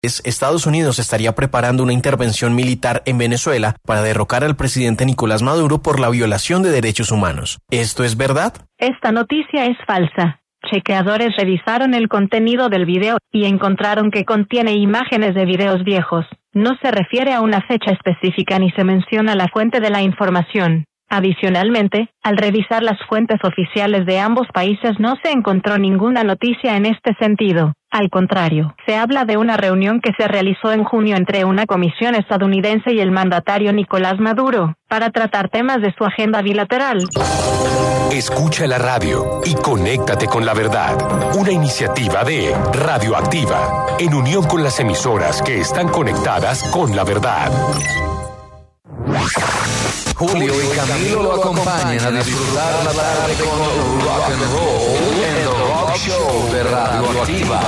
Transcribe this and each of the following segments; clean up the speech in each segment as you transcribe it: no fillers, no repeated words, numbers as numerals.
Estados Unidos estaría preparando una intervención militar en Venezuela para derrocar al presidente Nicolás Maduro por la violación de derechos humanos. ¿Esto es verdad? Esta noticia es falsa. Chequeadores revisaron el contenido del video y encontraron que contiene imágenes de videos viejos. No se refiere a una fecha específica ni se menciona la fuente de la información. Adicionalmente, al revisar las fuentes oficiales de ambos países no se encontró ninguna noticia en este sentido. Al contrario, se habla de una reunión que se realizó en junio entre una comisión estadounidense y el mandatario Nicolás Maduro, para tratar temas de su agenda bilateral. Escucha la radio y conéctate con la verdad. Una iniciativa de Radioactiva, en unión con las emisoras que están conectadas con la verdad. Julio y Camilo lo acompañan a disfrutar la tarde con rock and roll en The Rock Show de Radioactiva.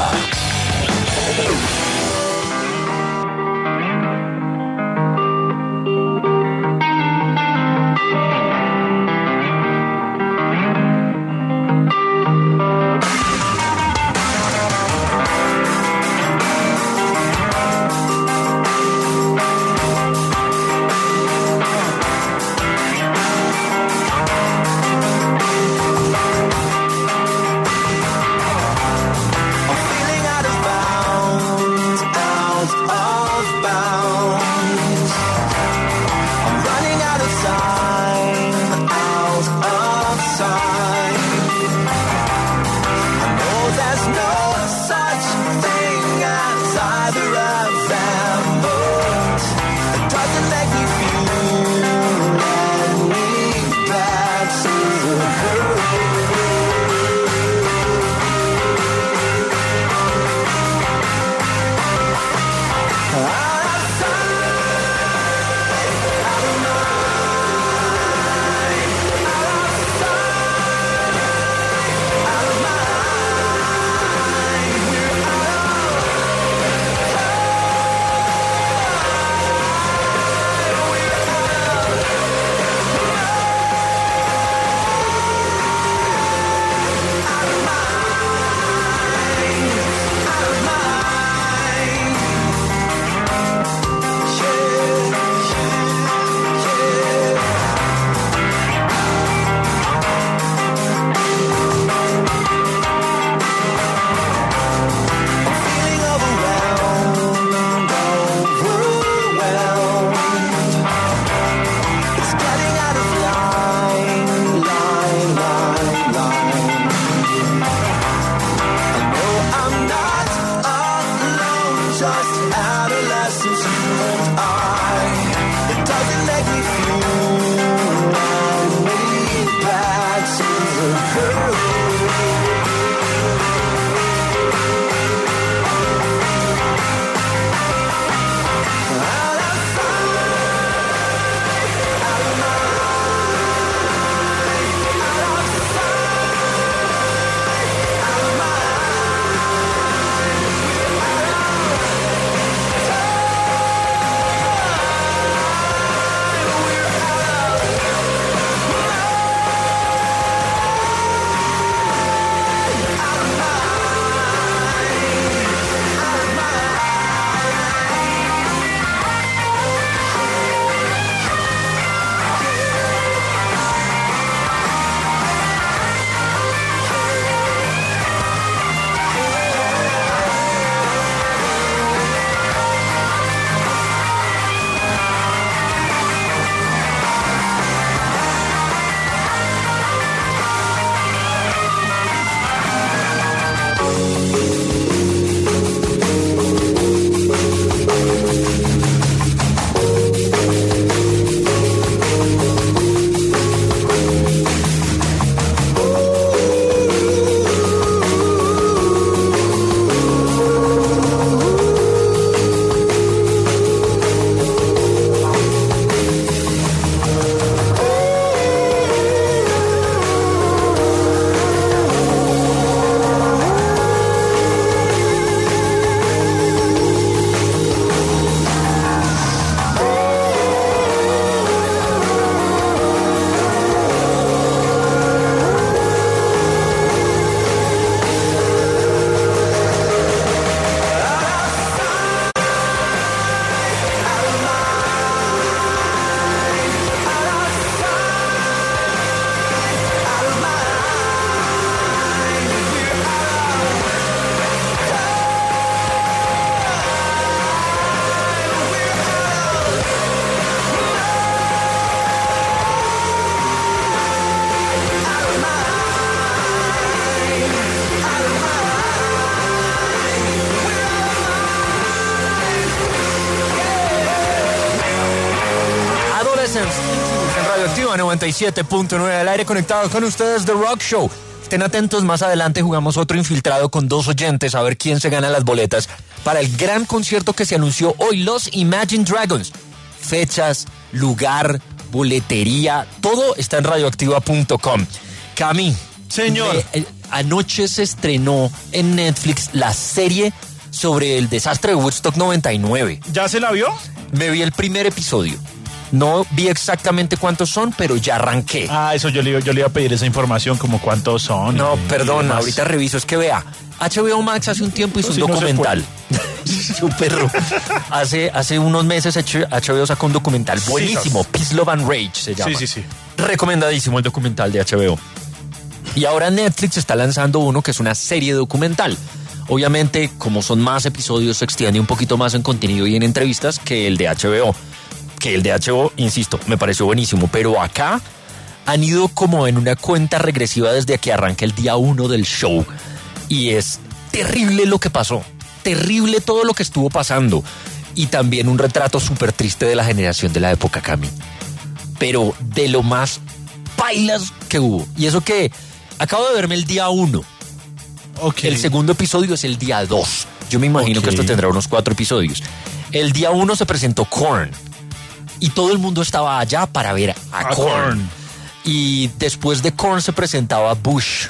En Radioactiva 97.9 al aire, conectados con ustedes, The Rock Show. Estén atentos, más adelante jugamos otro infiltrado con 2 oyentes a ver quién se gana las boletas para el gran concierto que se anunció hoy, los Imagine Dragons. Fechas, lugar, boletería, todo está en radioactiva.com. Cami. Señor. Anoche se estrenó en Netflix la serie sobre el desastre de Woodstock 99. ¿Ya se la vio? Me vi el primer episodio. No vi exactamente cuántos son, pero ya arranqué. Eso yo le iba a pedir esa información, como cuántos son. No, perdón, ahorita reviso. Es que vea, HBO Max hace un tiempo hizo un documental. Su perro. Hace unos meses HBO sacó un documental buenísimo. Peace, Love and Rage se llama. Sí. Recomendadísimo el documental de HBO. Y ahora Netflix está lanzando uno que es una serie documental. Obviamente, como son más episodios, se extiende un poquito más en contenido y en entrevistas que el de HBO. Que el de HBO, insisto, me pareció buenísimo. Pero acá han ido como en una cuenta regresiva desde que arranca el día 1 del show. Y es terrible lo que pasó. Terrible todo lo que estuvo pasando. Y también un retrato súper triste de la generación de la época, Cami. Pero de lo más pailas que hubo. Y eso que acabo de verme el día 1. Okay. El segundo episodio es el día 2. Yo me imagino que esto tendrá unos 4 episodios. El día 1 se presentó Korn. Y todo el mundo estaba allá para ver a Korn. Y después de Korn se presentaba Bush.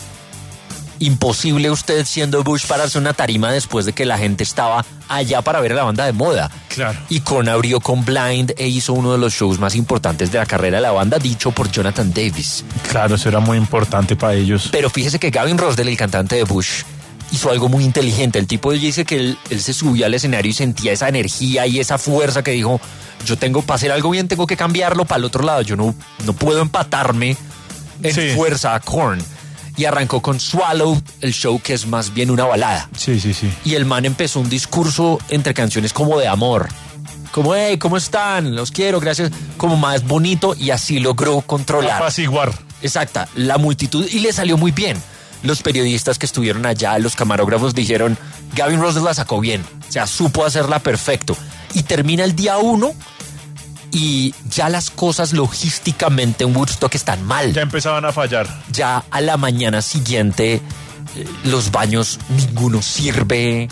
Imposible usted, siendo Bush, pararse una tarima después de que la gente estaba allá para ver a la banda de moda. Claro. Y Korn abrió con Blind e hizo uno de los shows más importantes de la carrera de la banda, dicho por Jonathan Davis. Claro, eso era muy importante para ellos. Pero fíjese que Gavin Rossdale, el cantante de Bush, hizo algo muy inteligente. El tipo dice que él se subió al escenario y sentía esa energía y esa fuerza que dijo, yo tengo, para hacer algo bien, tengo que cambiarlo para el otro lado. Yo no puedo empatarme en fuerza a Korn. Y arrancó con Swallow, el show que es más bien una balada. Sí. Y el man empezó un discurso entre canciones como de amor. Como, hey, ¿cómo están? Los quiero, gracias. Como más bonito, y así logró controlar. Apaciguar. Exacta, la multitud, y le salió muy bien. Los periodistas que estuvieron allá, los camarógrafos dijeron, Gavin Rossdale la sacó bien. O sea, supo hacerla perfecto. Y termina el día 1 y ya las cosas logísticamente en Woodstock están mal. Ya empezaban a fallar. Ya a la mañana siguiente los baños ninguno sirve.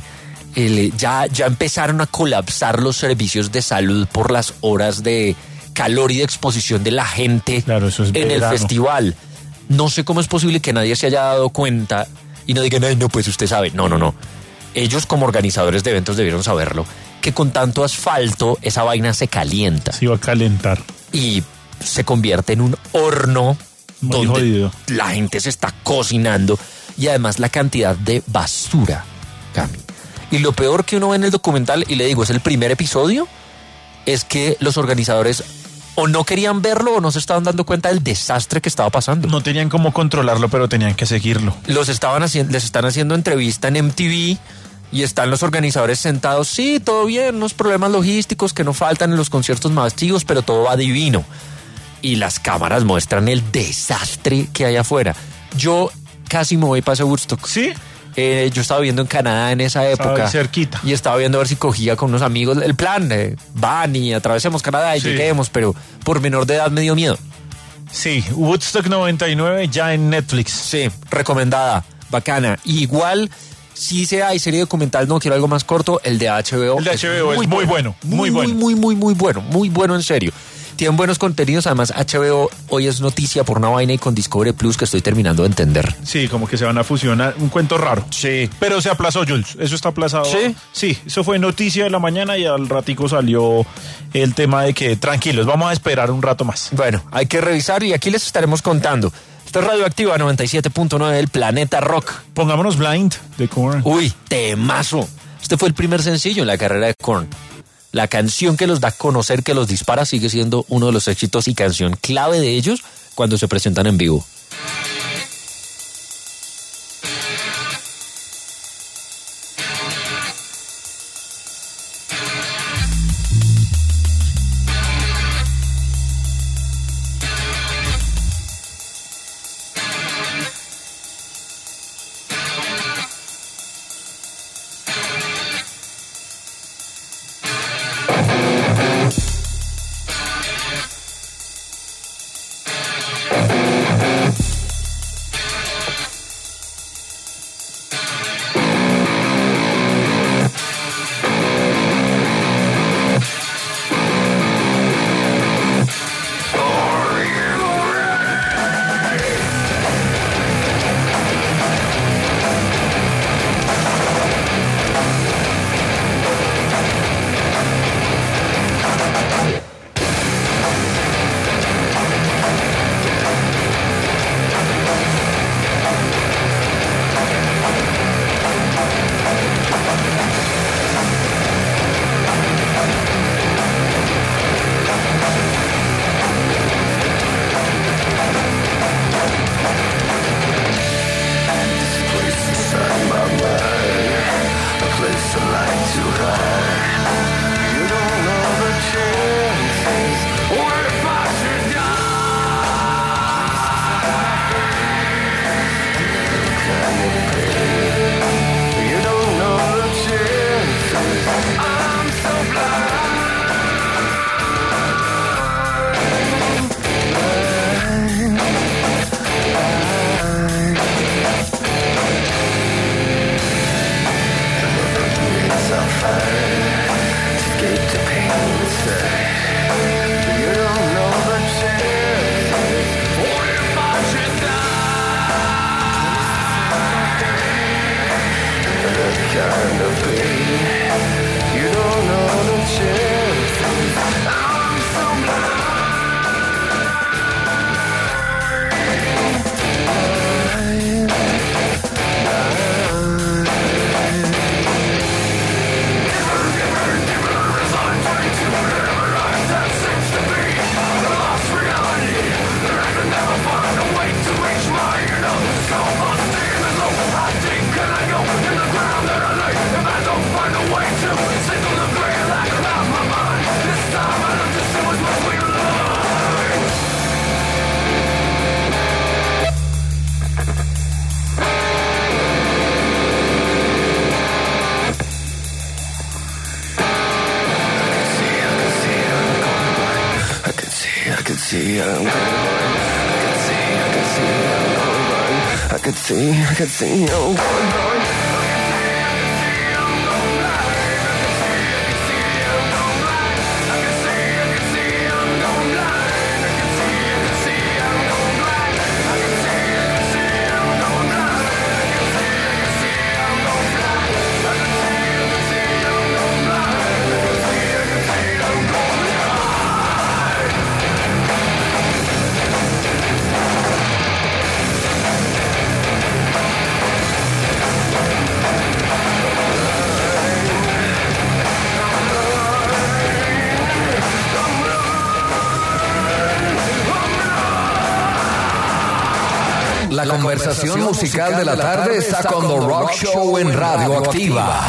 Ya empezaron a colapsar los servicios de salud por las horas de calor y de exposición de la gente. Claro, eso es en el festival. No sé cómo es posible que nadie se haya dado cuenta y no digan, ay, no, pues usted sabe. No. Ellos como organizadores de eventos debieron saberlo, que con tanto asfalto esa vaina se calienta. Se iba a calentar. Y se convierte en un horno muy donde jodido. La gente se está cocinando y además la cantidad de basura, Cami. Y lo peor que uno ve en el documental, y le digo, es el primer episodio, es que los organizadores o no querían verlo o no se estaban dando cuenta del desastre que estaba pasando. No tenían cómo controlarlo, pero tenían que seguirlo. Les están haciendo entrevista en MTV y están los organizadores sentados. Sí, todo bien, unos problemas logísticos que no faltan en los conciertos masivos, pero todo va divino. Y las cámaras muestran el desastre que hay afuera. Yo casi me voy para ese Woodstock. ¿Sí? Yo estaba viviendo en Canadá en esa época. Estaba cerquita. Y estaba viendo a ver si cogía con unos amigos el plan. Van y atravesemos Canadá y lleguemos, pero por menor de edad me dio miedo. Sí, Woodstock 99 ya en Netflix. Sí, recomendada, bacana. Igual, si hay serie documental, no quiero algo más corto, el de HBO. El de HBO es muy bueno. Muy bueno, en serio. Tienen buenos contenidos, además HBO hoy es noticia por una vaina y con Discovery Plus que estoy terminando de entender. Sí, como que se van a fusionar, un cuento raro. Sí. Pero se aplazó, Jules, eso está aplazado. ¿Sí? Sí, eso fue noticia de la mañana y al ratico salió el tema de que tranquilos, vamos a esperar un rato más. Bueno, hay que revisar y aquí les estaremos contando. Esto es Radioactiva 97.9 del Planeta Rock. Pongámonos Blind de Korn. Uy, temazo. Este fue el primer sencillo en la carrera de Korn. La canción que los da a conocer, que los dispara, sigue siendo uno de los éxitos y canción clave de ellos cuando se presentan en vivo. La conversación musical de la tarde está con The Rock Show en Radio Activa.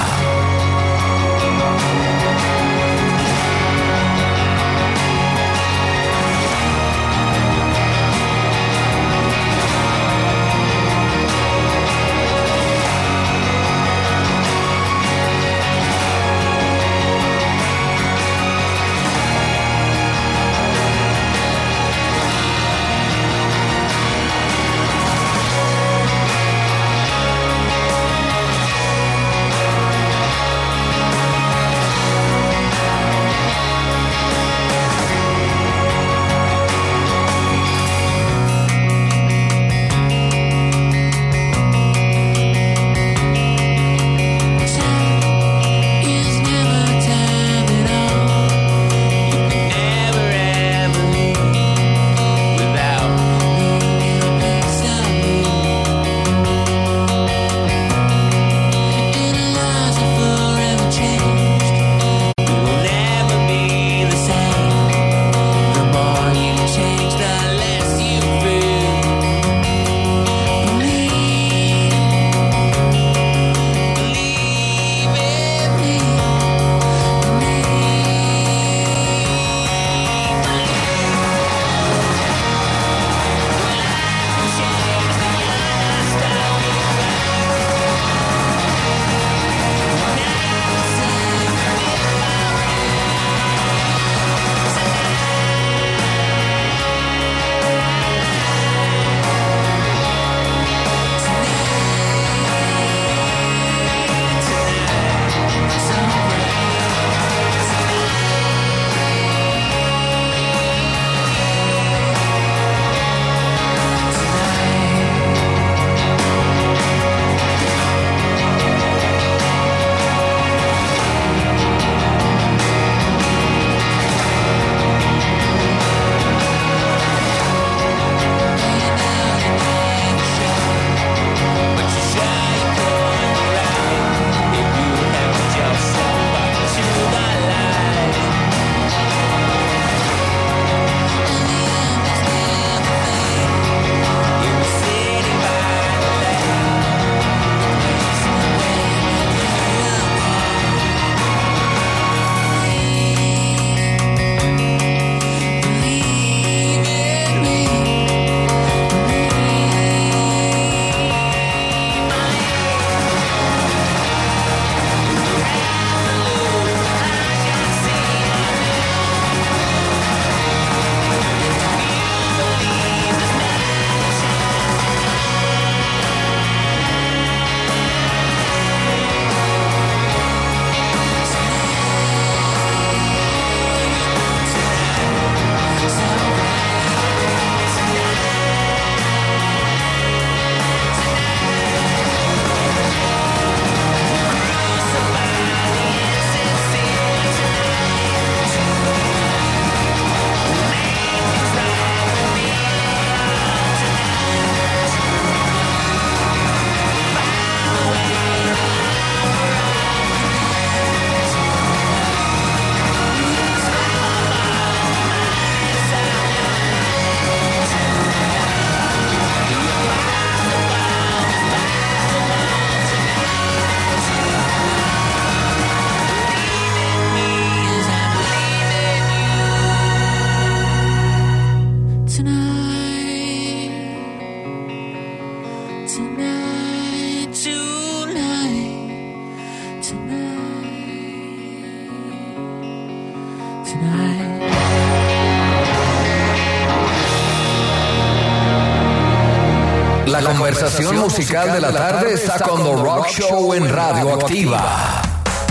La conversación musical de la tarde está con The Rock Show en Radioactiva.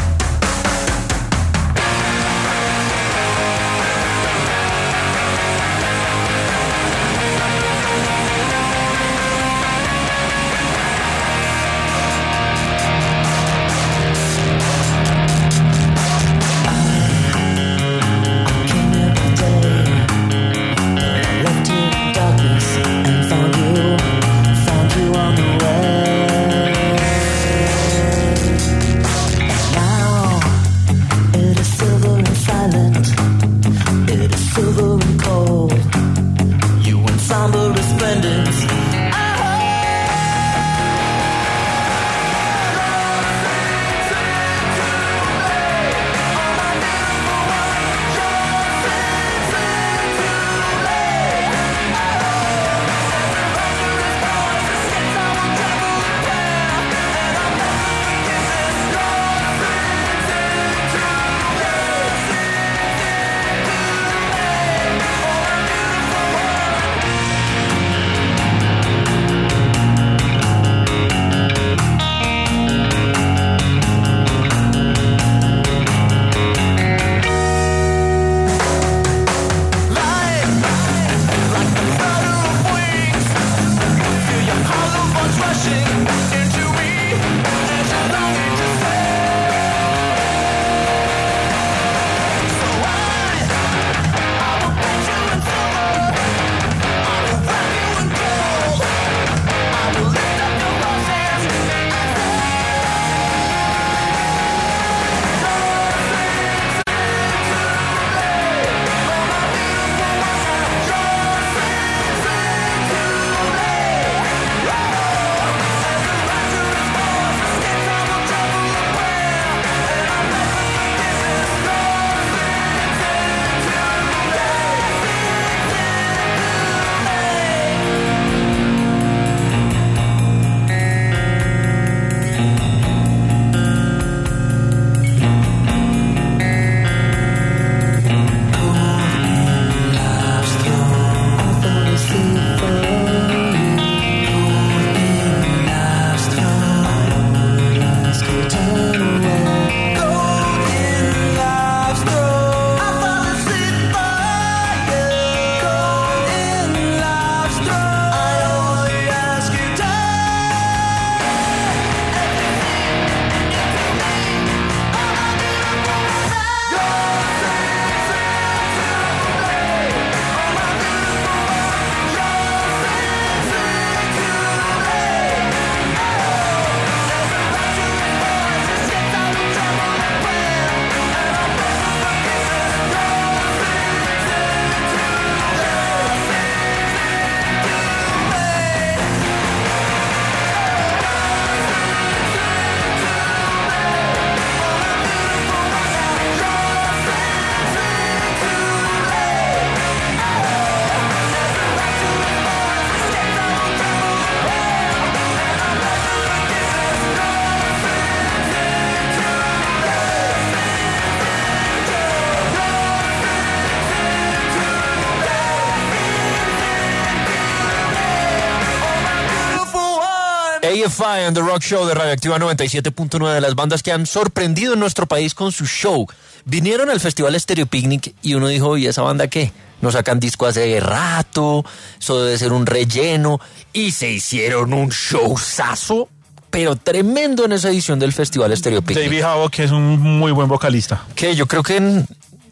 AFI and The Rock Show de Radioactiva 97.9, de las bandas que han sorprendido en nuestro país con su show. Vinieron al Festival Stereo Picnic y uno dijo, ¿y esa banda qué? No sacan disco hace rato, eso debe ser un relleno. Y se hicieron un showzazo, pero tremendo en esa edición del Festival Stereo Picnic. David Havok, que es un muy buen vocalista. Que yo creo que en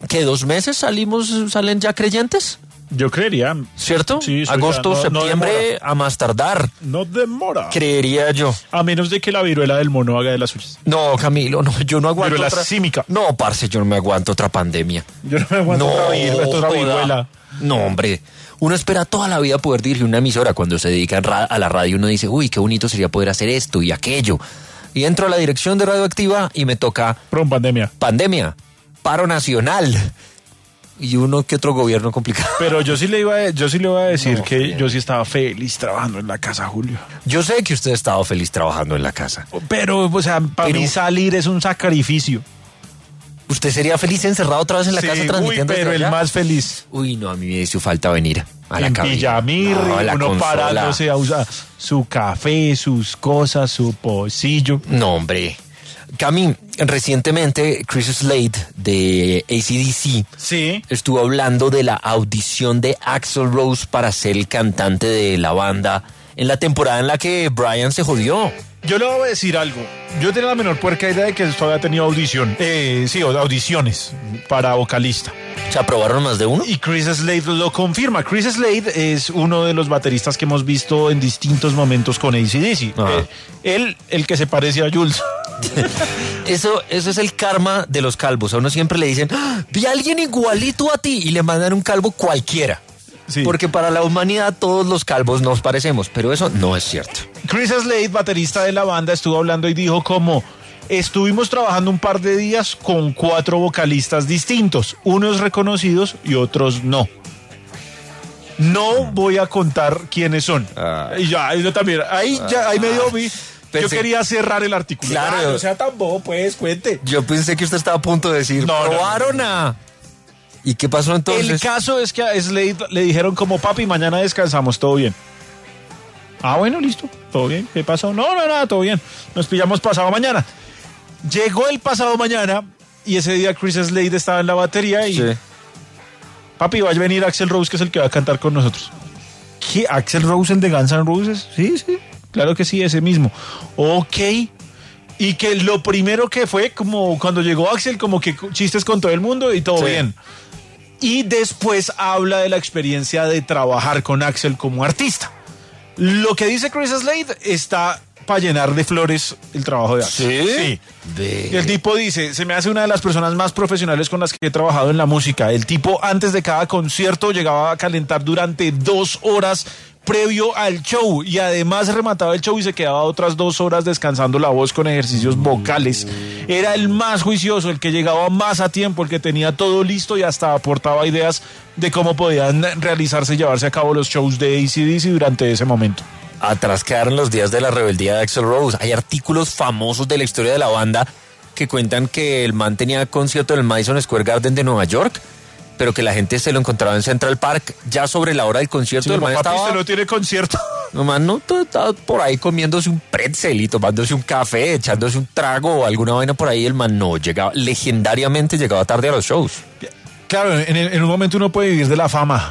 2 meses salen ya creyentes. Yo creería. ¿Cierto? Sí, agosto, no septiembre, demora. a más tardar. No demora. Creería yo. A menos de que la viruela del mono haga de las suyas. No, Camilo, no, yo no aguanto Viruela otra... símica. No, parce, yo no me aguanto otra pandemia. Yo no me aguanto otra viruela. No, hombre. Uno espera toda la vida poder dirigir una emisora. Cuando se dedica a la radio, uno dice, uy, qué bonito sería poder hacer esto y aquello. Y entro a la dirección de Radioactiva y me toca... Pandemia. Paro nacional. Y uno que otro gobierno complicado. Pero yo sí le iba a decir que yo sí estaba feliz trabajando en la casa, Julio. Yo sé que usted ha estado feliz trabajando en la casa. Pero, o sea, para mí salir es un sacrificio. ¿Usted sería feliz encerrado otra vez en la casa transmitiendo? Pero desde el allá? más feliz. Uy, no, a mí me hizo falta venir a la En cabina. pijamirri, No, a la uno consola. parándose a usar su café, sus cosas, su pocillo. No, hombre. Cami, recientemente Chris Slade de AC/DC Sí. estuvo hablando de la audición de Axl Rose para ser el cantante de la banda en la temporada en la que Brian se jodió. Yo le voy a decir algo. Yo tenía la menor puerca idea de que esto había tenido audiciones para vocalista. ¿Se aprobaron más de uno? Y Chris Slade lo confirma. Chris Slade es uno de los bateristas que hemos visto en distintos momentos con AC/DC. Ajá. Él, el que se parece a Jules. Eso es el karma de los calvos. A uno siempre le dicen, ¡Ah, vi a alguien igualito a ti, y le mandan un calvo cualquiera. Sí. Porque para la humanidad todos los calvos nos parecemos, pero eso no es cierto. Chris Slade, baterista de la banda, estuvo hablando y dijo como: estuvimos trabajando un par de días con 4 vocalistas distintos, unos reconocidos y otros no. No voy a contar quiénes son. Y ya, yo también. Ahí medio vi. Yo Pensé- quería cerrar el artículo. Claro. No sea tan bobo, pues, cuente. Yo pensé que usted estaba a punto de decir, No, no, probaron a... ¿Y qué pasó entonces? El caso es que a Slade le dijeron como: papi, mañana descansamos, todo bien. Ah, bueno, listo, todo bien. ¿Qué pasó? No, nada, todo bien. Nos pillamos pasado mañana. Llegó el pasado mañana y ese día Chris Slade estaba en la batería y... Sí. Papi, va a venir Axl Rose, que es el que va a cantar con nosotros. ¿Qué? ¿Axl Rose, el de Guns N' Roses? Sí, claro que sí, ese mismo. Ok. Y que lo primero que fue, como cuando llegó Axl, como que chistes con todo el mundo y todo Sí. bien. Y después habla de la experiencia de trabajar con Axl como artista. Lo que dice Chris Slade está para llenar de flores el trabajo de Axl. Sí. Y el tipo dice: se me hace una de las personas más profesionales con las que he trabajado en la música. El tipo, antes de cada concierto, llegaba a calentar durante 2 horas previo al show, y además remataba el show y se quedaba otras 2 horas descansando la voz con ejercicios vocales. Era el más juicioso, el que llegaba más a tiempo, el que tenía todo listo y hasta aportaba ideas de cómo podían realizarse y llevarse a cabo los shows de AC/DC durante ese momento. Atrás quedaron los días de la rebeldía de Axl Rose. Hay artículos famosos de la historia de la banda que cuentan que el man tenía concierto en el Madison Square Garden de Nueva York, pero que la gente se lo encontraba en Central Park ya sobre la hora del concierto. Sí, el man papi, estaba... usted no tiene concierto. No, man, no, estaba por ahí comiéndose un pretzel y tomándose un café, echándose un trago o alguna vaina por ahí. El man no llegaba, legendariamente llegaba tarde a los shows. Claro, en un momento uno puede vivir de la fama,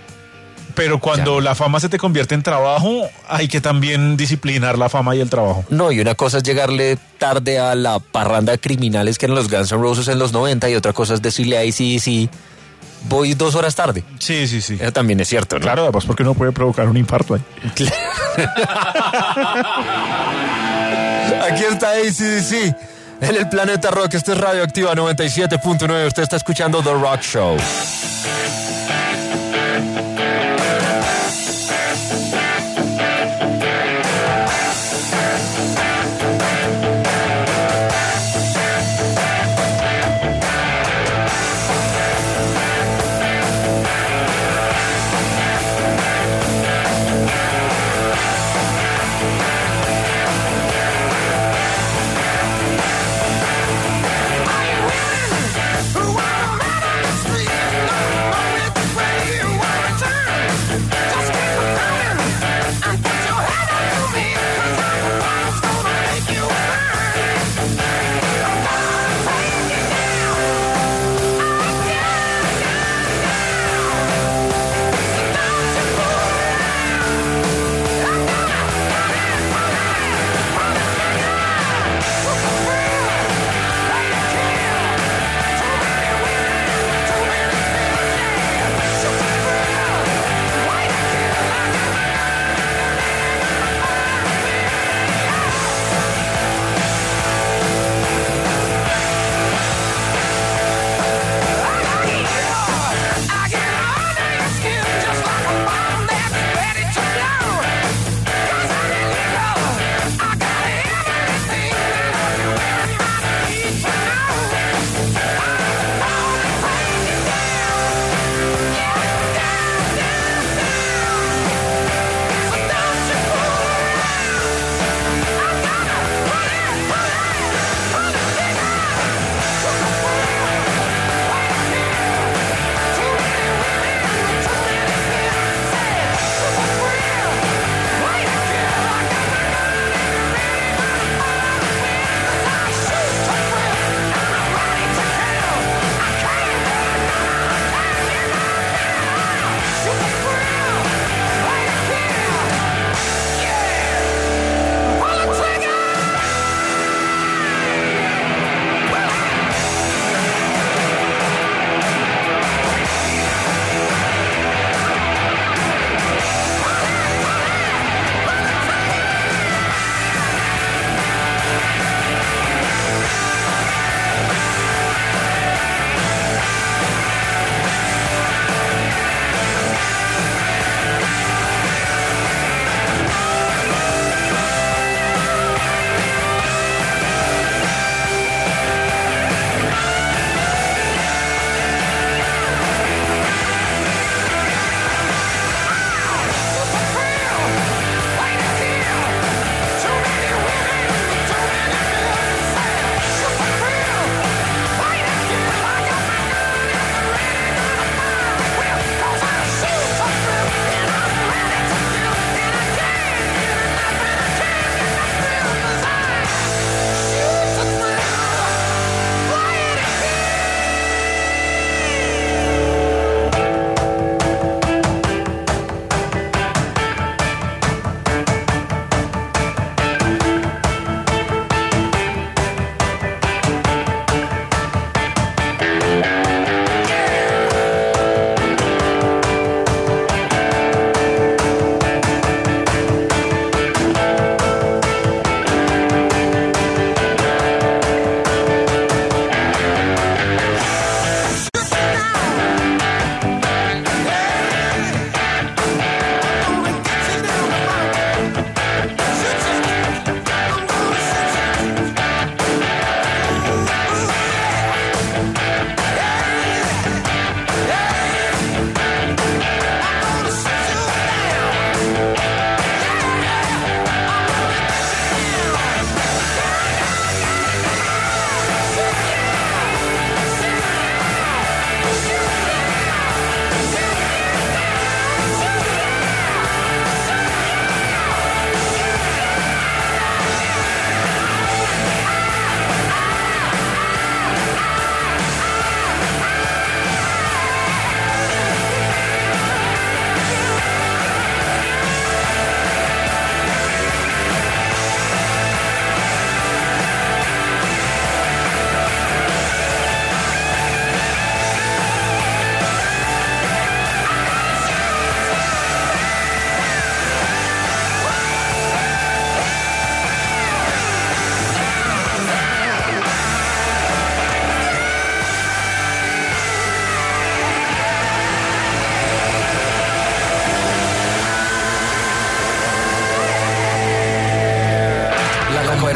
pero cuando la fama se te convierte en trabajo, hay que también disciplinar la fama y el trabajo. No, y una cosa es llegarle tarde a la parranda de criminales que eran los Guns N' Roses en los 90, y otra cosa es decirle a AC/DC, voy 2 horas tarde. Sí. Eso también es cierto, ¿no? Claro, además porque no puede provocar un infarto ahí. Aquí está AC/DC en el Planeta Rock. Esto es Radioactiva 97.9. Usted está escuchando The Rock Show. Who wanna run on the street?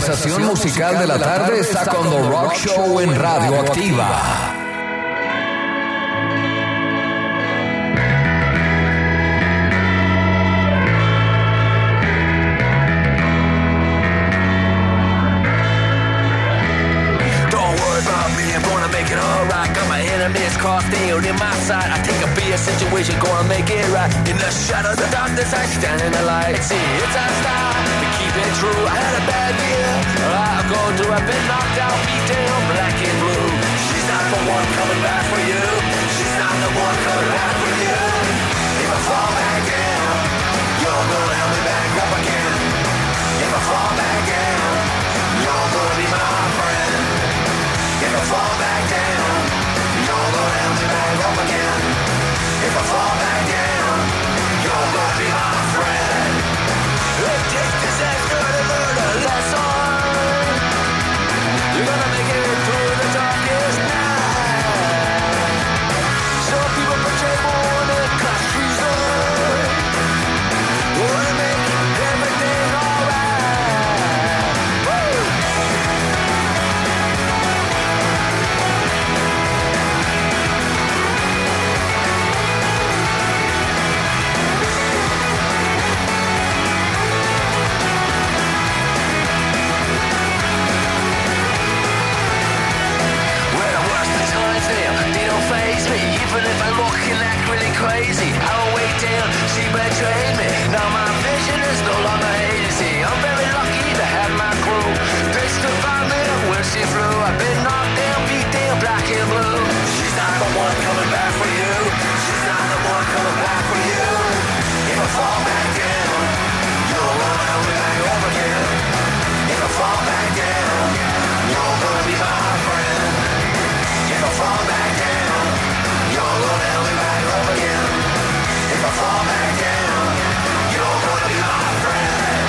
conversación musical de la tarde está con The Rock Show en Radioactiva. Crossfield in my sight, I take a beer situation, gonna make it right. In the shadow of the darkness, I stand in the light. See, it's our style, to keep it true. I had a bad year, I'll go through. I've been knocked out, beat down, black and blue. She's not the one coming back for you. She's not the one coming back for you. If I fall back down, you're gonna help me back up again. If I fall back down, you're gonna be my friend. If I fall back down, you're gonna help me back up again. If I fall back down, you're gonna be my friend. It takes disaster to learn a lesson. You're gonna make it through the darkest night. Some people portray more than class treason. Wanna make everything alright. Woo! They don't faze me, even if I look and act really crazy. I don't wait down, she betrayed me. Now my vision is no longer hazy. I'm very lucky to have my crew. They stood by me when she flew. I've been knocked down, beat down, black and blue. She's not the one coming back for you. She's not the one coming back for you. If I fall back down, you're gonna help me back up again. If I fall back down, you're gonna be my friend. If I fall back down, you're gonna help me back up again. If I fall back down, you're gonna be my friend.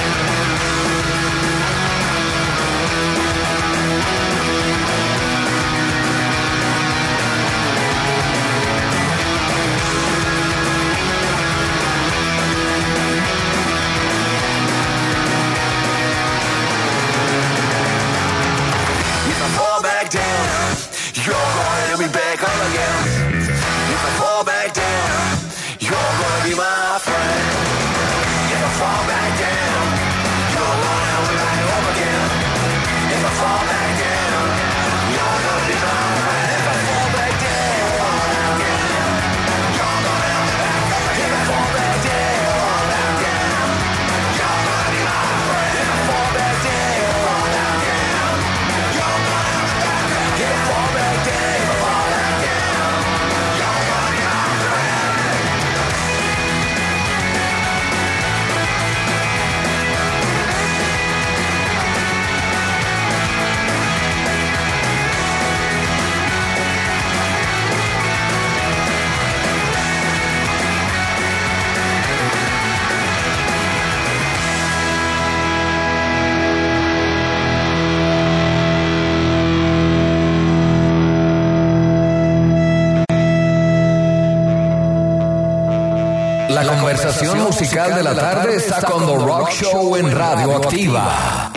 If I fall back down, you're gonna help me back up again. If I fall back down, you're gonna be my friend. If I fall back down, you're gonna help me back up again. If I fall back down, you're gonna be my friend. If I fall back down, you're gonna help me back up again. If I fall back down, you're gonna be my friend. If I fall back down, you're gonna help me back up again. If I fall back down, you're gonna be my friend. La conversación musical de la tarde está con The Rock Show en Radioactiva.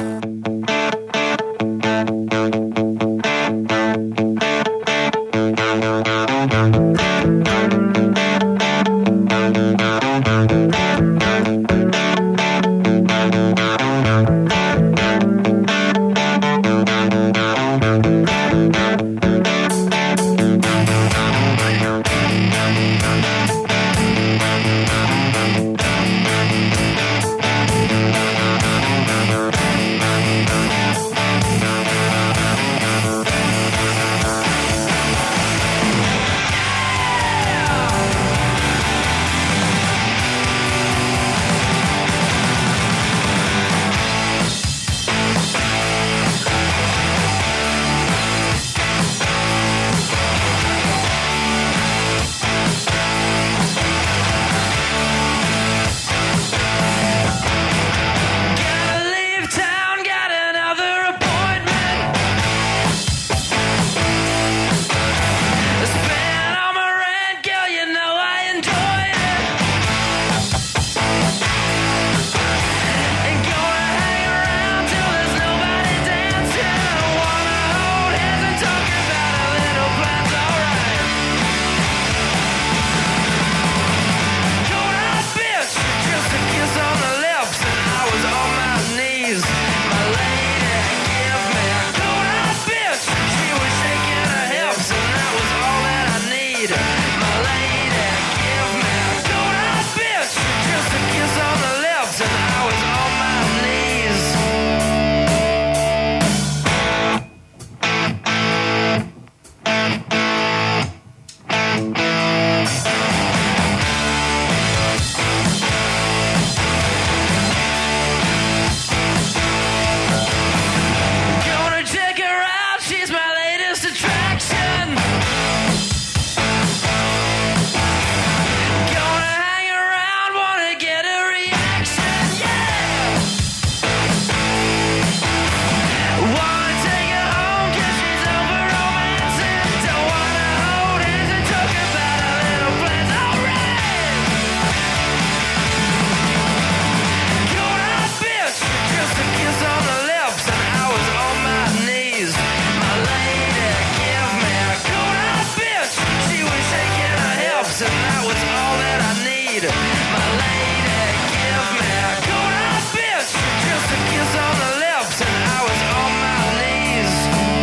lips, and that was all that I need. My lady, give me a cold hard bitch, just a kiss on the lips, and I was on my knees.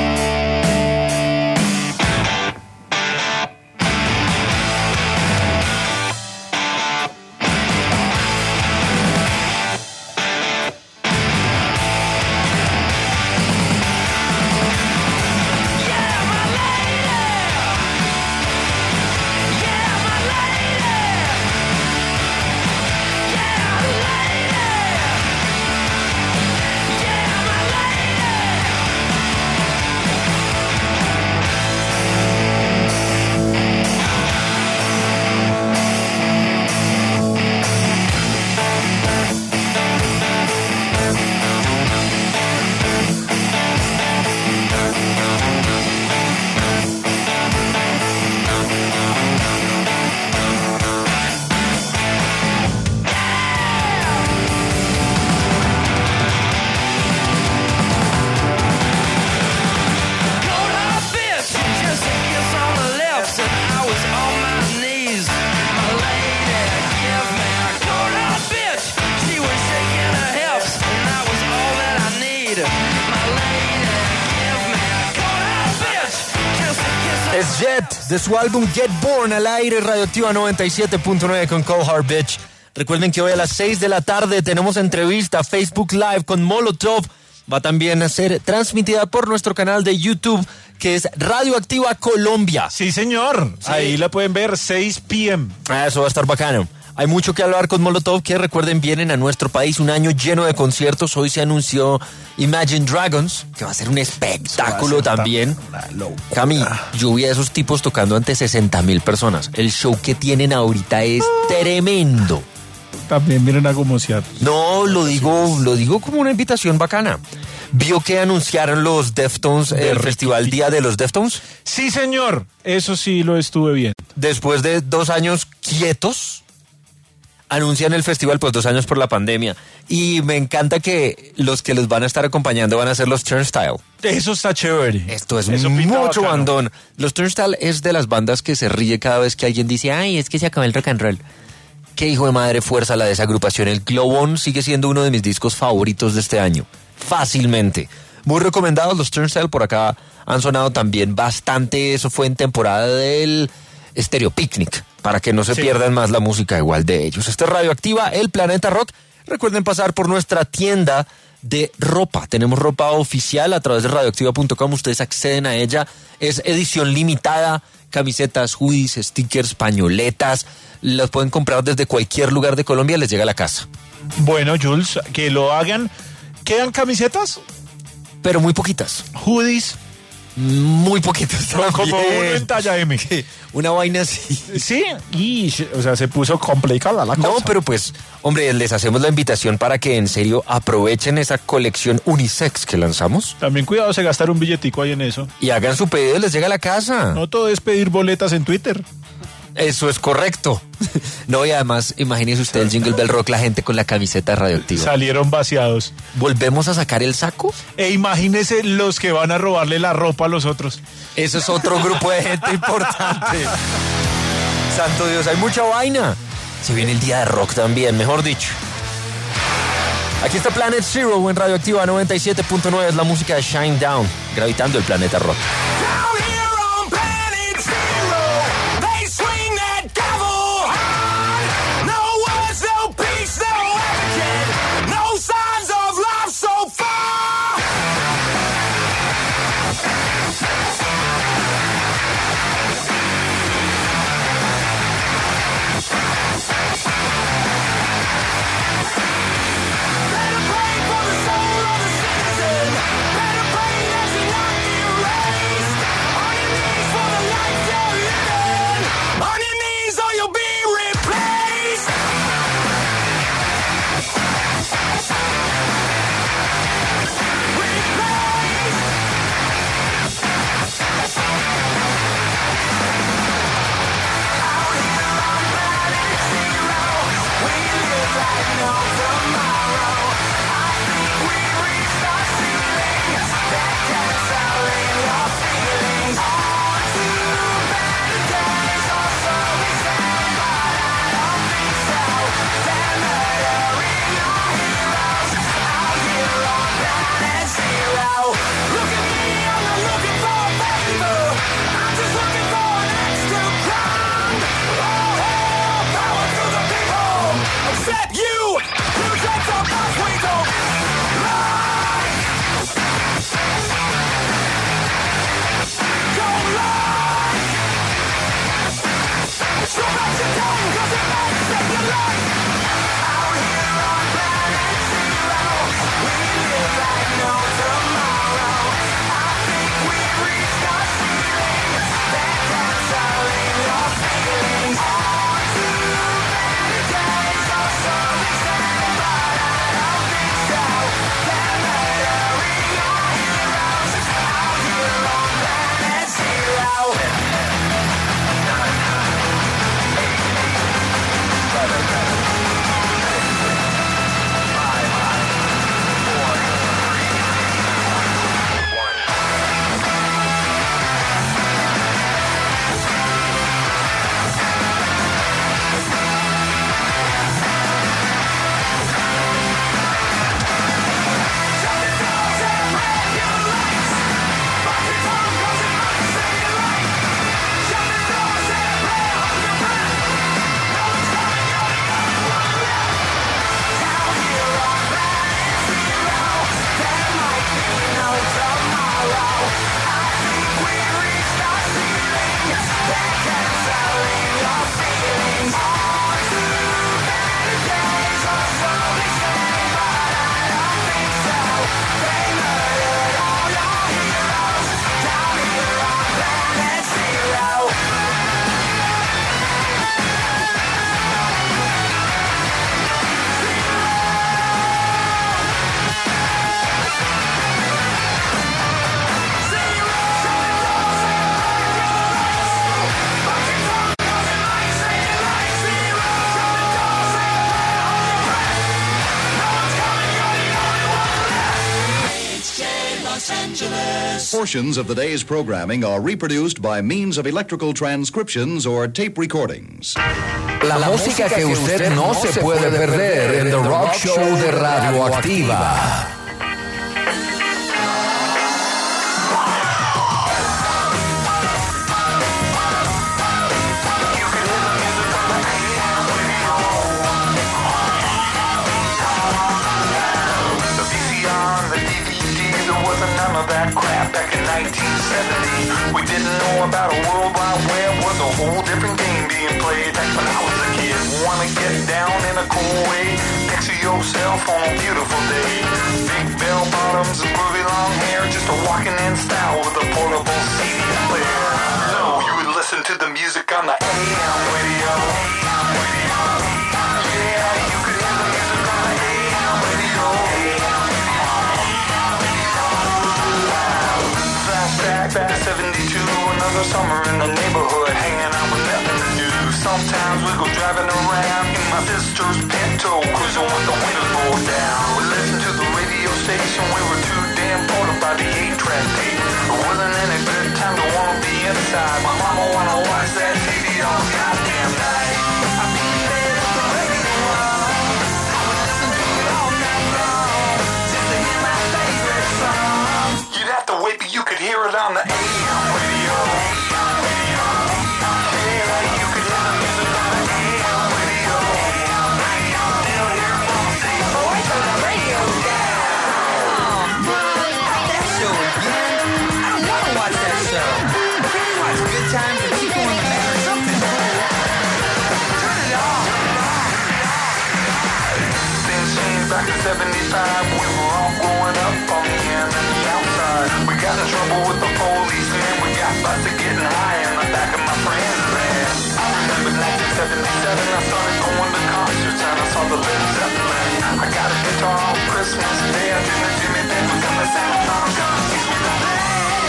Es Jet, de su álbum Get Born, al aire, Radioactiva 97.9 con Cold Hard Bitch. Recuerden que hoy a las 6 de la tarde tenemos entrevista Facebook Live con Molotov. Va también a ser transmitida por nuestro canal de YouTube, que es Radioactiva Colombia. Sí, señor. Sí. Ahí la pueden ver, 6 p.m. Eso va a estar bacano. Hay mucho que hablar con Molotov, que recuerden vienen a nuestro país, un año lleno de conciertos. Hoy se anunció Imagine Dragons, que va a ser un espectáculo también. Cami, yo vi a esos tipos tocando ante 60,000 personas. El show que tienen ahorita es tremendo. También vienen a gomosear. No, lo digo como una invitación bacana. ¿Vio que anunciaron los Deftones, el festival Día de los Deftones? Sí, señor. Eso sí lo estuve viendo. Después de 2 años quietos, anuncian el festival, pues 2 años por la pandemia. Y me encanta que los que los van a estar acompañando van a ser los Turnstile. Eso está chévere. Esto es mucho bandón. Los Turnstile es de las bandas que se ríe cada vez que alguien dice, ay, es que se acabó el rock and roll. Qué hijo de madre fuerza la de esa agrupación. El Glowon sigue siendo uno de mis discos favoritos de este año. Fácilmente. Muy recomendados los Turnstile. Por acá han sonado también bastante. Eso fue en temporada del Stereo Picnic, para que no se pierdan más la música igual de ellos. Este es Radioactiva, el Planeta Rock. Recuerden pasar por nuestra tienda de ropa. Tenemos ropa oficial a través de radioactiva.com. Ustedes acceden a ella. Es edición limitada. Camisetas, hoodies, stickers, pañoletas. Las pueden comprar desde cualquier lugar de Colombia. Les llega a la casa. Bueno, Jules, que lo hagan. ¿Quedan camisetas? Pero muy poquitas. Hoodies. Muy poquitas. Como uno en talla M. Una vaina así. Sí, y o sea, se puso complicada la cosa. No, pero pues, hombre, les hacemos la invitación para que en serio aprovechen esa colección unisex que lanzamos. También cuidado de gastar un billetico ahí en eso. Y hagan su pedido y les llega a la casa. No todo es pedir boletas en Twitter. Eso es correcto. No, y además, imagínese usted el Jingle Bell Rock, la gente con la camiseta Radioactiva. Salieron vaciados. ¿Volvemos a sacar el saco? E imagínese los que van a robarle la ropa a los otros. Eso es otro grupo de gente importante. Santo Dios, hay mucha vaina. Se viene el día de rock también, mejor dicho. Aquí está Planet Zero en Radioactiva 97.9. Es la música de Shine Down, gravitando el planeta rock. Better pray for the soul of the citizen. Better pray there's enough rain. Portions of the day's programming are reproduced by means of electrical transcriptions or tape recordings. La música que usted no se puede perder en The Rock Show de Radioactiva. That crap back in 1970. We didn't know about a World Wide Web, was a whole different game being played back when I was a kid. Wanna get down in a cool way, picture yourself on a beautiful day. Big bell bottoms and groovy long hair, just a walking in style with a portable CD player. So you would listen to the music on the AM radio. Yeah, you could hear the music on the AM radio. Back to 72, another summer in the neighborhood, hanging out with nothing to do. Sometimes we go driving around in my sister's Pinto, cruising with the windows rolled down. We listened to the radio station, we were too damn bored by the 8-track tape. It wasn't any good time to wanna be inside. My mama wanna watch that TV all goddamn night. I mean, there was the radio on. I would listen to it all night long, just to hear my favorite song. You'd have to wait, but you could hear it on the AM radio. Yeah, you could hear the music on the AM radio. Still hear mom say, boy, turn the radio down. That show again? I don't want to watch that show. Watch Good Times and Chico and the Man or something. Turn it off. Things changed back in 75. We were all growing up on the end and the outside. We got in trouble with the policeman. We got busted getting high in the back of my friend's van. I remember 1977. I started going to concerts and I saw the Led Zeppelin. I got a guitar on Christmas Day. I did the Jimmy Page with the Santa Claus. Teach me to play.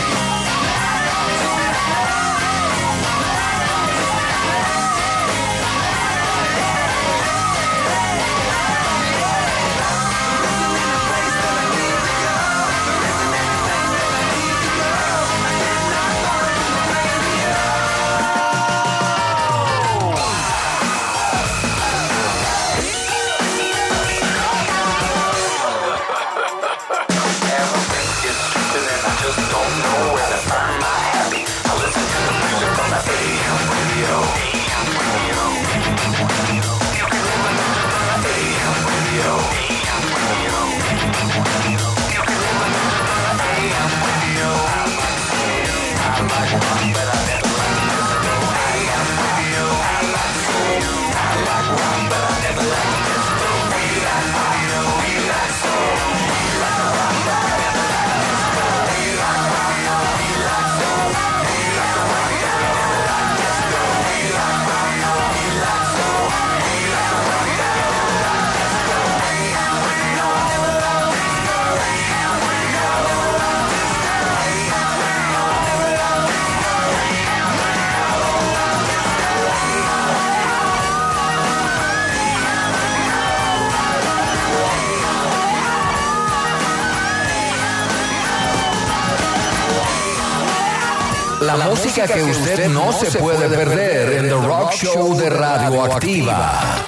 La música que usted no se puede perder en The Rock Show de Radioactiva.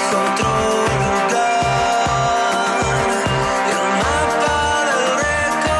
El mapa del récord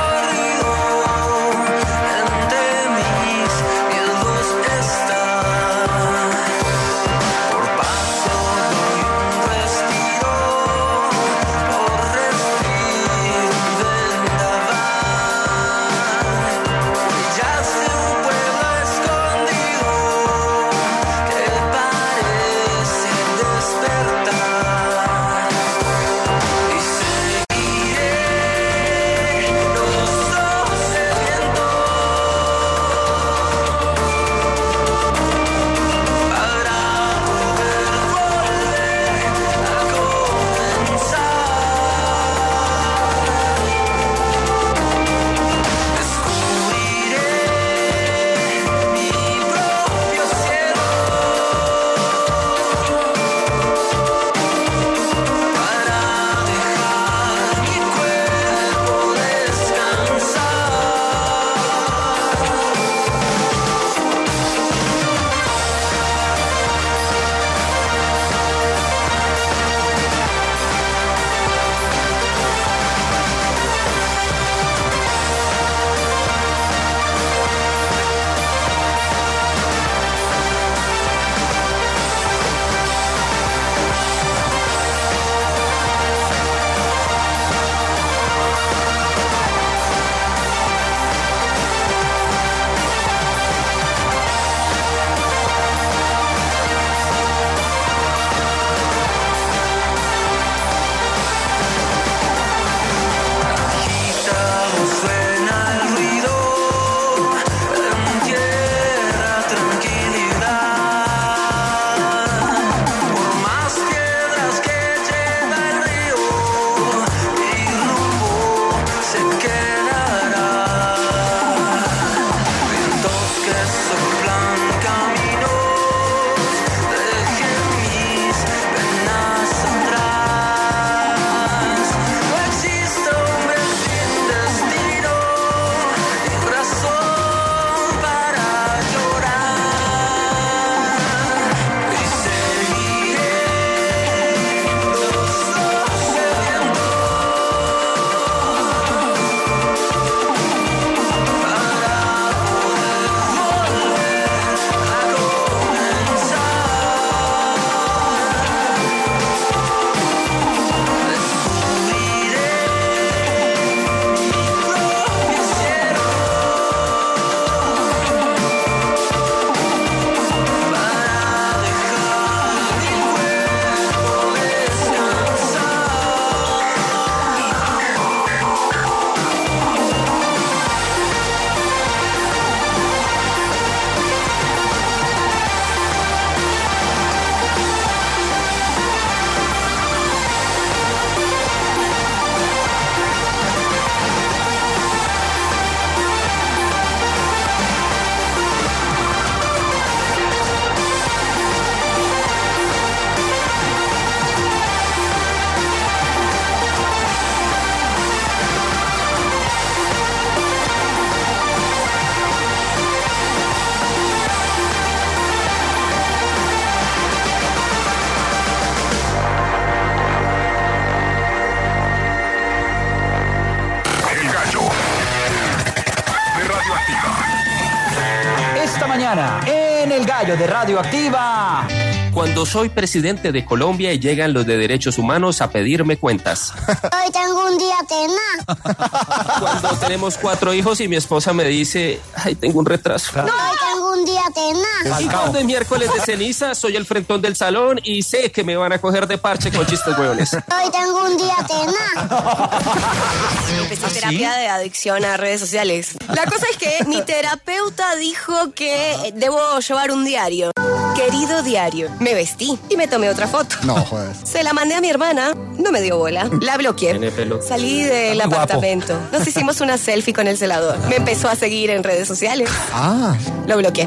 mañana, en El Gallo de Radioactiva. Cuando soy presidente de Colombia y llegan los de derechos humanos a pedirme cuentas. Hoy tengo un día tenaz. Cuando tenemos 4 hijos y mi esposa me dice, ay, tengo un retraso. Hoy tengo un día tenaz. Y cuando es miércoles de ceniza, soy el frentón del salón y sé que me van a coger de parche con chistes hueones. Hoy tengo un día tenaz. Empecé terapia de adicción a redes sociales. La cosa es que mi terapeuta dijo que debo llevar un diario. Querido diario. Me vestí y me tomé otra foto. No, jueves. Se la mandé a mi hermana, no me dio bola. La bloqueé. Tiene pelo. Salí del apartamento. Nos hicimos una selfie con el celador. Me empezó a seguir en redes sociales. Ah. Lo bloqueé.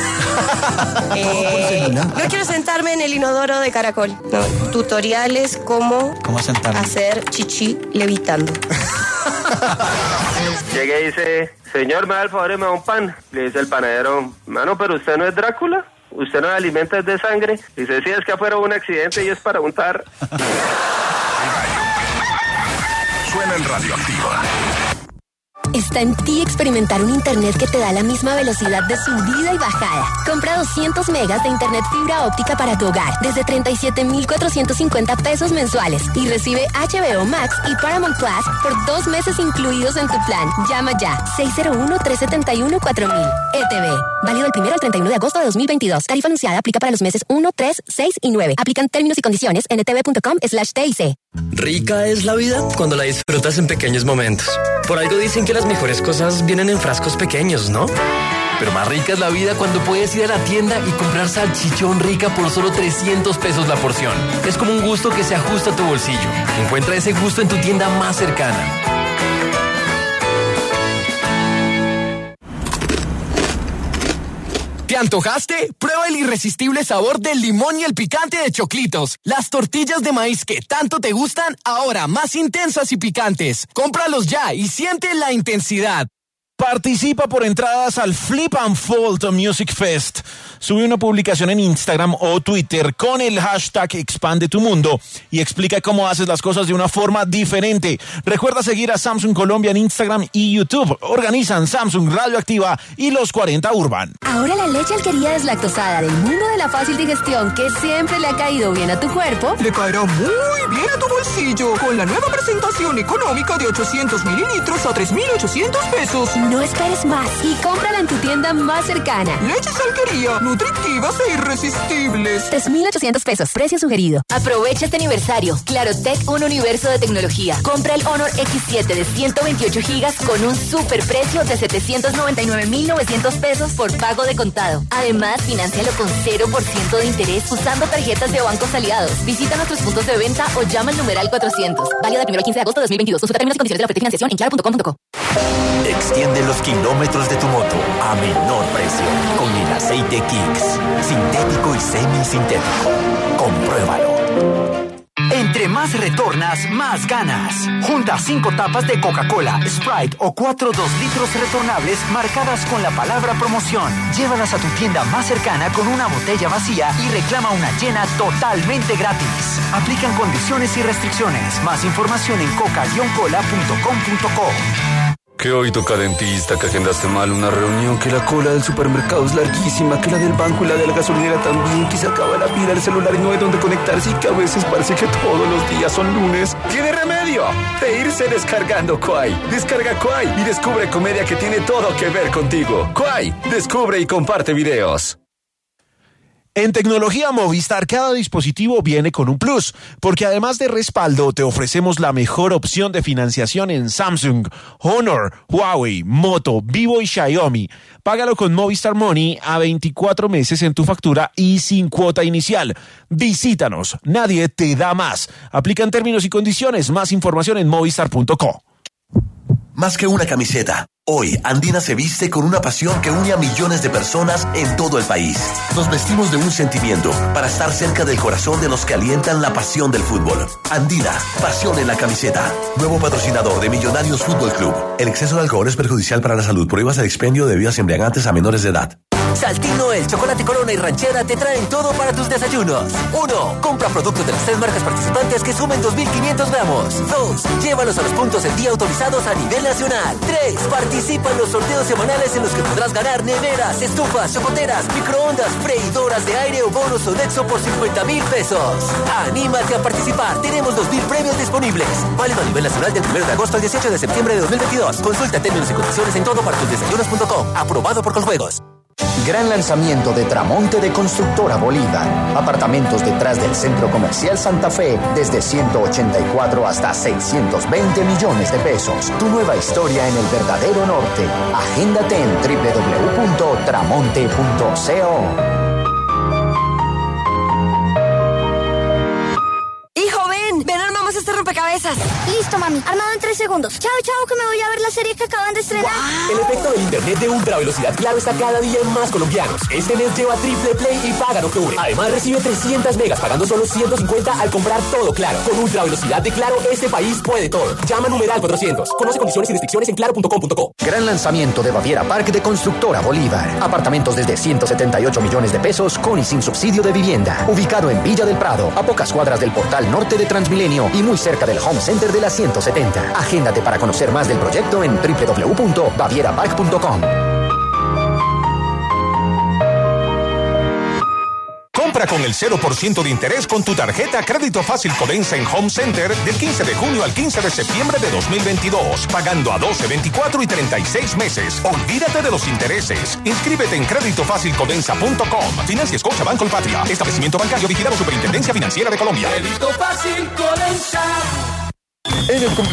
No quiero sentarme en el inodoro de Caracol. No. Tutoriales ¿Cómo sentarme? hacer chichi levitando. Llegué y dice, señor, me da el favor y me da un pan. Le dice el panadero, mano, pero usted no es Drácula. ¿Usted no alimenta de sangre? Dice, sí, es que afuera hubo un accidente y es para untar. Suena en Radioactiva. Está en ti experimentar un internet que te da la misma velocidad de subida y bajada. Compra 200 megas de internet fibra óptica para tu hogar desde 37,450 pesos mensuales y recibe HBO Max y Paramount Plus por 2 meses incluidos en tu plan. Llama ya 601-371-4000. ETV. Válido del 1 al 31 de agosto de 2022. Tarifa anunciada aplica para los meses 1, 3, 6 y 9. Aplican términos y condiciones en etv.com/TIC. Rica es la vida cuando la disfrutas en pequeños momentos. Por algo dicen que las mejores cosas vienen en frascos pequeños, ¿no? Pero más rica es la vida cuando puedes ir a la tienda y comprar salchichón Rica por solo 300 pesos la porción. Es como un gusto que se ajusta a tu bolsillo. Encuentra ese gusto en tu tienda más cercana. ¿Te antojaste? Prueba el irresistible sabor del limón y el picante de Choclitos. Las tortillas de maíz que tanto te gustan, ahora más intensas y picantes. Cómpralos ya y siente la intensidad. Participa por entradas al Flip and Fold Music Fest. Sube una publicación en Instagram o Twitter con el hashtag Expande tu Mundo y explica cómo haces las cosas de una forma diferente. Recuerda seguir a Samsung Colombia en Instagram y YouTube. Organizan Samsung Radioactiva y los 40 Urban. Ahora la leche alquería deslactosada del mundo de la fácil digestión que siempre le ha caído bien a tu cuerpo, le caerá muy bien a tu bolsillo con la nueva presentación económica de 800 mililitros a 3,800 pesos. No esperes más y cómprala en tu tienda más cercana. Leches Alquería, nutritivas e irresistibles. 3,800 pesos, precio sugerido. Aprovecha este aniversario. Clarotech, un universo de tecnología. Compra el Honor X7 de 128 gigas con un super precio de 799,900 pesos por pago de contado. Además, financialo con 0% de interés usando tarjetas de bancos aliados. Visita nuestros puntos de venta o llama al numeral 400. Válido del 1 al 15 de agosto de 2022. Consulta términos y condiciones de la oferta y financiación en claro.com.co. Extiende los kilómetros de tu moto a menor precio con el aceite Kicks. Sintético y semisintético. Compruébalo. Entre más retornas, más ganas. Junta 5 tapas de Coca-Cola, Sprite o 4 2 litros retornables marcadas con la palabra promoción. Llévalas a tu tienda más cercana con una botella vacía y reclama una llena totalmente gratis. Aplican condiciones y restricciones. Más información en coca-cola.com.co. Que hoy toca dentista, que agendaste mal una reunión, que la cola del supermercado es larguísima, que la del banco y la de la gasolinera también, que se acaba la pila del celular y no hay dónde conectarse y que a veces parece que todos los días son lunes. ¿Tiene remedio? De irse descargando Quai. Descarga Quai y descubre comedia que tiene todo que ver contigo. Quai, descubre y comparte videos. En tecnología Movistar, cada dispositivo viene con un plus, porque además de respaldo, te ofrecemos la mejor opción de financiación en Samsung, Honor, Huawei, Moto, Vivo y Xiaomi. Págalo con Movistar Money a 24 meses en tu factura y sin cuota inicial. Visítanos, nadie te da más. Aplican términos y condiciones. Más información en movistar.co. Más que una camiseta, hoy Andina se viste con una pasión que une a millones de personas en todo el país. Nos vestimos de un sentimiento para estar cerca del corazón de los que alientan la pasión del fútbol. Andina, pasión en la camiseta. Nuevo patrocinador de Millonarios Fútbol Club. El exceso de alcohol es perjudicial para la salud. Prohíbas el expendio de bebidas embriagantes a menores de edad. Saltino, el Chocolate Corona y Ranchera te traen todo para tus desayunos. 1. Compra productos de las 3 marcas participantes que sumen 2.500 gramos. 2. Llévalos a los puntos del día autorizados a nivel nacional. 3. Participa en los sorteos semanales en los que podrás ganar neveras, estufas, chocoteras, microondas, freidoras de aire o bonos Sodexo por 50,000 pesos. Anímate a participar. Tenemos 2,000 premios disponibles. Válido a nivel nacional del 1 de agosto al 18 de septiembre de 2022. Consulta términos y condiciones en todopartusdesayunos.com. Aprobado por Coljuegos. Gran lanzamiento de Tramonte de Constructora Bolívar. Apartamentos detrás del Centro Comercial Santa Fe desde 184 hasta 620 millones de pesos. Tu nueva historia en el verdadero norte. Agéndate en www.tramonte.co. Ven, armamos este rompecabezas. Listo, mami. Armado en 3 segundos. Chao, chao, que me voy a ver la serie que acaban de estrenar. El efecto del internet de ultra velocidad Claro está cada día en más colombianos. Este mes lleva triple play y paga en octubre. Además recibe 300 megas pagando solo 150 al comprar todo Claro. Con ultra velocidad de Claro, este país puede todo. Llama numeral 400. Conoce condiciones y restricciones en claro.com.co. Gran lanzamiento de Baviera Park de Constructora Bolívar. Apartamentos desde 178 millones de pesos con y sin subsidio de vivienda. Ubicado en Villa del Prado, a pocas cuadras del portal norte de Transmilenio y muy cerca del Home Center de la 170. Agéndate para conocer más del proyecto en www.bavierapark.com. Compra con el 0% de interés con tu tarjeta Crédito Fácil Codensa en Home Center del 15 de junio al 15 de septiembre de 2022, pagando a 12, 24 y 36 meses. Olvídate de los intereses. Inscríbete en creditofacilcodensa.com. Financia Scotiabank Colpatria. Establecimiento bancario vigilado Superintendencia Financiera de Colombia. Crédito Fácil Codensa. En el